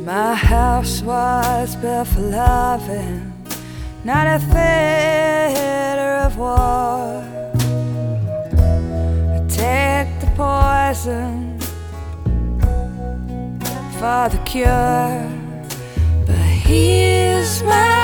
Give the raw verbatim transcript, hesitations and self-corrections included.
My house was built for loving, not a theater of war. I take the poison for the cure, but here's my